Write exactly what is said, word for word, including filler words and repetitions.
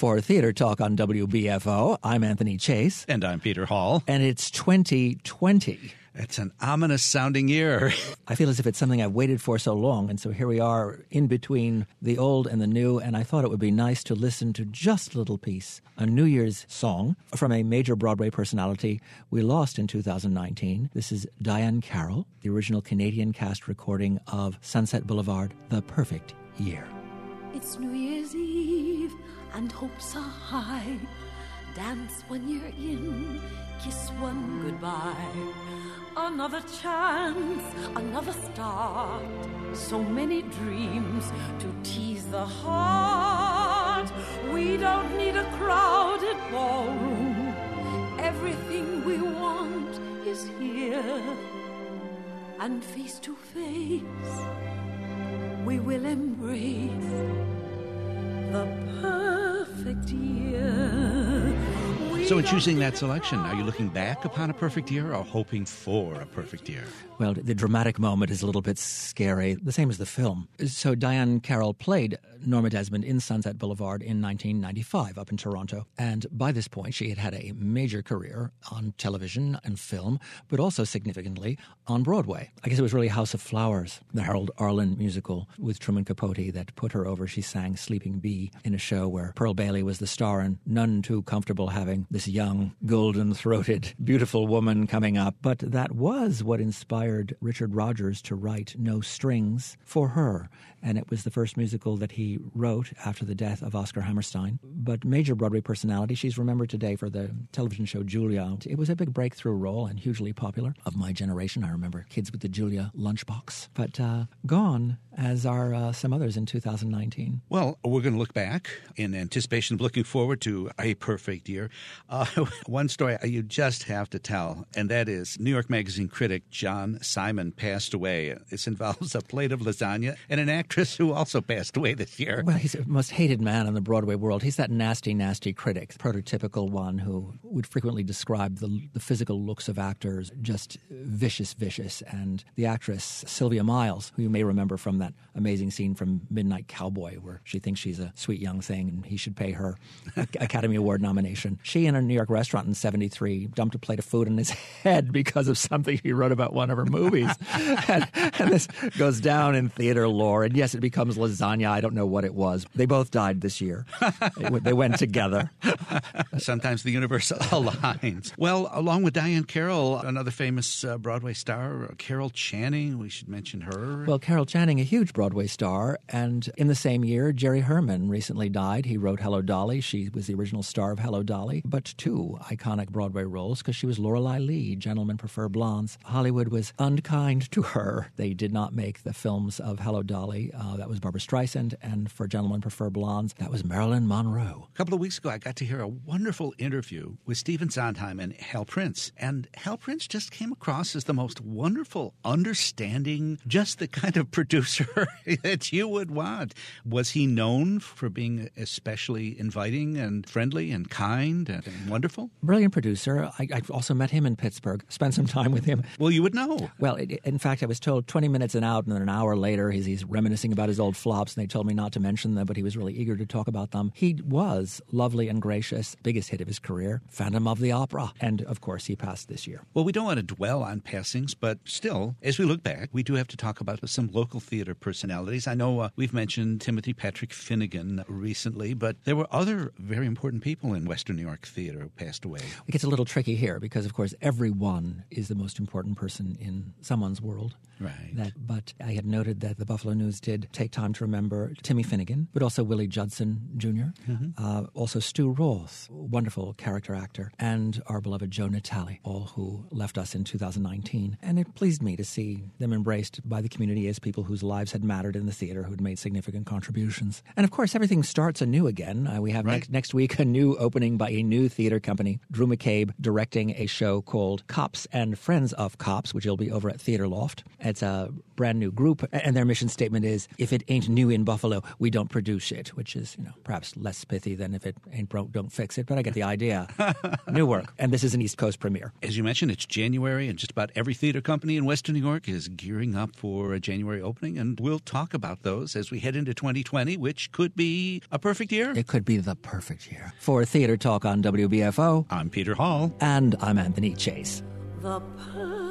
for Theater Talk on W B F O. I'm Anthony Chase. And I'm Peter Hall. And it's twenty twenty. It's an ominous-sounding year. I feel as if it's something I've waited for so long, and so here we are in between the old and the new, and I thought it would be nice to listen to just a little piece, a New Year's song from a major Broadway personality we lost in two thousand nineteen. This is Diahann Carroll, the original Canadian cast recording of Sunset Boulevard, The Perfect Year. It's New Year's Eve, and hopes are high. Dance when you're in, kiss one goodbye. Another chance, another start. So many dreams to tease the heart. We don't need a crowded ballroom. Everything we want is here. And face to face, we will embrace the perfect year. So in choosing that selection, are you looking back upon a perfect year or hoping for a perfect year? Well, the dramatic moment is a little bit scary, the same as the film. So Diahann Carroll played Norma Desmond in Sunset Boulevard in nineteen ninety-five up in Toronto. And by this point, she had had a major career on television and film, but also significantly on Broadway. I guess it was really House of Flowers, the Harold Arlen musical with Truman Capote, that put her over. She sang Sleeping Bee in a show where Pearl Bailey was the star and none too comfortable having this young, golden-throated, beautiful woman coming up. But that was what inspired Richard Rodgers to write No Strings for her. And it was the first musical that he wrote after the death of Oscar Hammerstein. But major Broadway personality, she's remembered today for the television show Julia. It was a big breakthrough role and hugely popular. Of my generation, I remember Kids with the Julia lunchbox. But uh, gone, as are uh, some others in two thousand nineteen. Well, we're going to look back in anticipation of looking forward to a perfect year. Uh, one story you just have to tell, and that is New York Magazine critic John Simon passed away. This involves a plate of lasagna and an actress who also passed away this year. Well, he's the most hated man in the Broadway world. He's that nasty, nasty critic, prototypical one who would frequently describe the, the physical looks of actors, just vicious, vicious. And the actress Sylvia Miles, who you may remember from that amazing scene from Midnight Cowboy, where she thinks she's a sweet young thing and he should pay her Academy Award nomination. She, in a New York restaurant in seventy-three, dumped a plate of food in his head because of something he wrote about one of her movies. and, and this goes down in theater lore. And yes, it becomes lasagna. I don't know what it was. They both died this year. they, they went together. Sometimes the universe aligns. Well, along with Diahann Carroll, another famous uh, Broadway star, Carol Channing, we should mention her. Well, Carol Channing, a huge Broadway star. And in the same year, Jerry Herman recently died. He wrote Hello, Dolly. She was the original star of Hello, Dolly. But two iconic Broadway roles, because she was Lorelei Lee, Gentlemen Prefer Blondes. Hollywood was unkind to her. They did not make the films of Hello, Dolly. Uh, that was Barbra Streisand. And for Gentlemen Prefer Blondes, that was Marilyn Monroe. A couple of weeks ago, I got to hear a wonderful interview with Stephen Sondheim and Hal Prince. And Hal Prince just came across as the most wonderful, understanding, just the kind of producer that you would want. Was he known for being especially inviting and friendly and kind and wonderful? Brilliant producer. I, I've also met him in Pittsburgh, spent some time with him. Well, you would know. Well, it, in fact, I was told twenty minutes and out, and then an hour later, he's, he's reminiscing about his old flops, and they told me not to mention them, but he was really eager to talk about them. He was lovely and gracious. Biggest hit of his career, Phantom of the Opera. And, of course, he passed this year. Well, we don't want to dwell on passings, but still, as we look back, we do have to talk about some local theater personalities. I know uh, we've mentioned Timothy Patrick Finnegan recently, but there were other very important people in Western New York theater who passed away. It gets a little tricky here because, of course, everyone is the most important person in someone's world. Right. That, but I had noted that the Buffalo News did take time to remember Timmy Finnegan, but also Willie Judson Junior, mm-hmm. uh, also Stu Roth, wonderful character actor, and our beloved Joe Natale, all who left us in two thousand nineteen. And it pleased me to see them embraced by the community as people whose lives had mattered in the theater, who had made significant contributions. And, of course, everything starts anew again. Uh, we have right. next, next week a new opening by a new theater company. Drew McCabe directing a show called Cops and Friends of Cops, which will be over at Theater Loft. It's a brand new group, and their mission statement is, if it ain't new in Buffalo, we don't produce it, which is, you know, perhaps less pithy than if it ain't broke, don't fix it, but I get the idea. New work. And this is an East Coast premiere. As you mentioned, it's January, and just about every theater company in Western New York is gearing up for a January opening, and we'll talk about those as we head into twenty twenty, which could be a perfect year. It could be the perfect year. For Theater Talk on W B F O, I'm Peter Hall. And I'm Anthony Chase. The